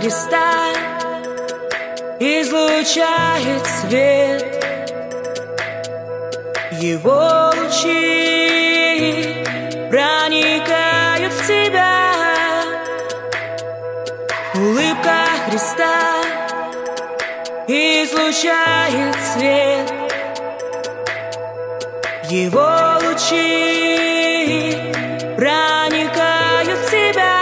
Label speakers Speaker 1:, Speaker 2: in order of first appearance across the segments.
Speaker 1: Христа излучает свет. Его лучи проникают в тебя. Улыбка Христа излучает свет. Его лучи проникают в тебя.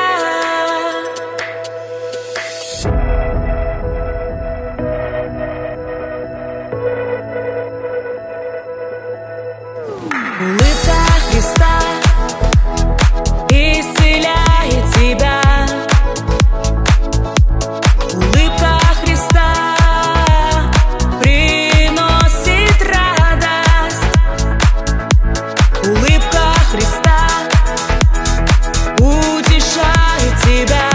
Speaker 1: Улыбка Христа исцеляет тебя. Улыбка Христа приносит радость. Улыбка Христа утешает тебя.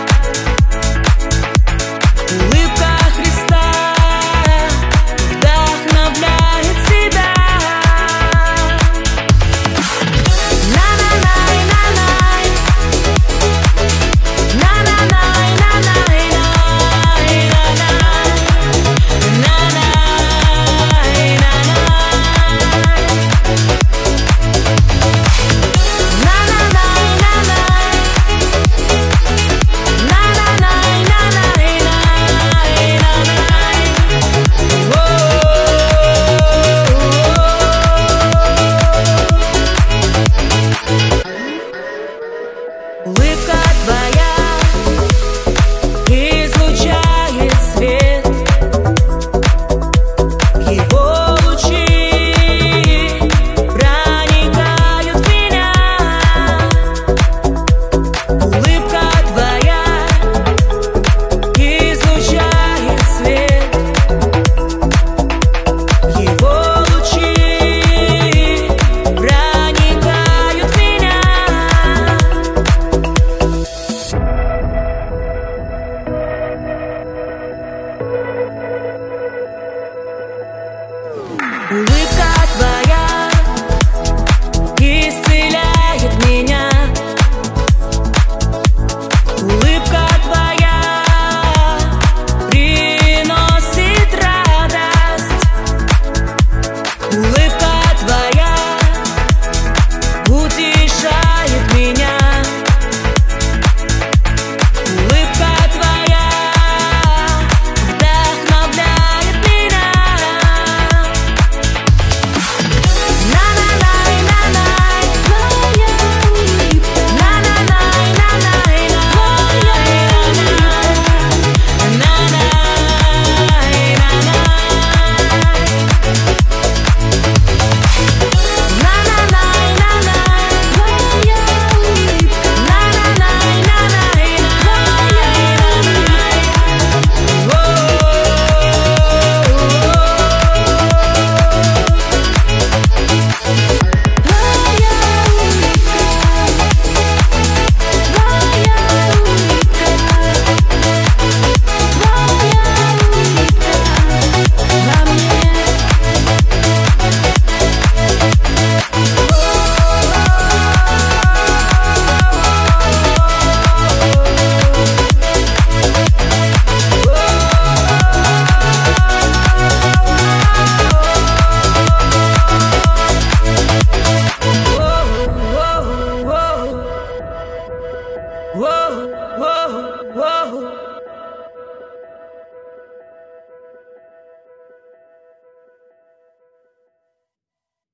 Speaker 1: Улыбка Христа вдохновляет тебя. Улыбка твоя излучает свет. Его лучи проникают в меня. Улыбка твоя излучает свет. Его лучи проникают в меня. Улыбка